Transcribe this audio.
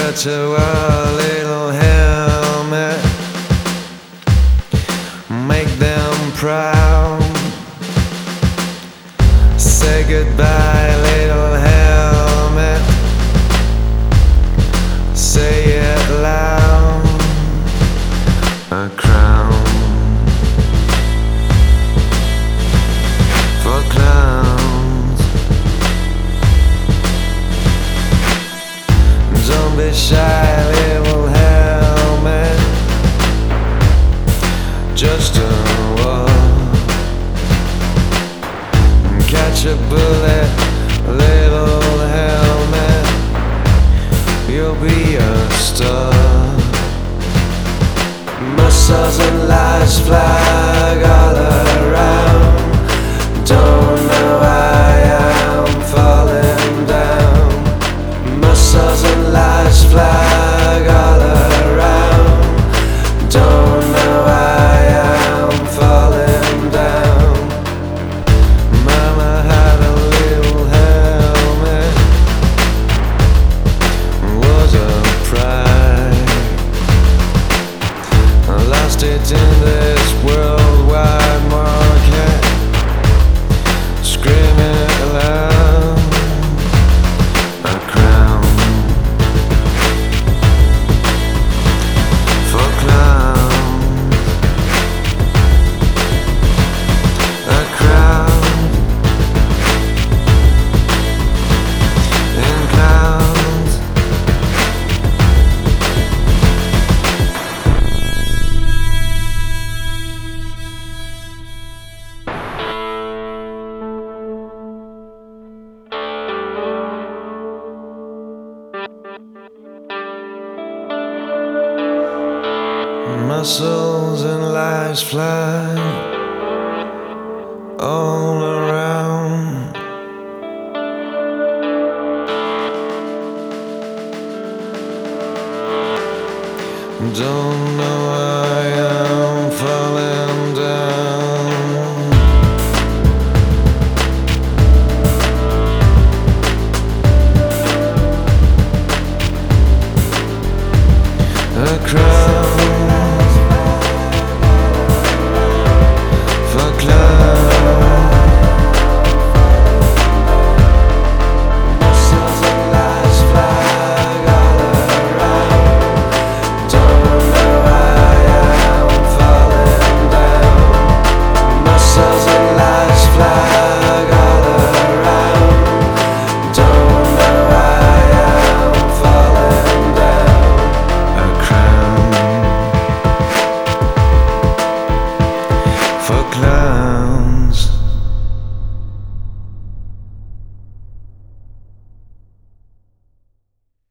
such a wild little helmet. Make them proud. Say goodbye, little helmet. Say it loud. A crown for clowns. Don't be shy, little helmet. Just a walk. Catch a bullet, little helmet. You'll be a star. Muscles and lights flag all around. Don't know why I'm falling down. Muscles and lights flag all around. Don't know why I'm falling down. Mama had a little helmet. Was a pride. I lost it in this worldwide market. Screaming it aloud. A crown for clowns. A crown in clowns. Muscles and lights fly all around. Don't know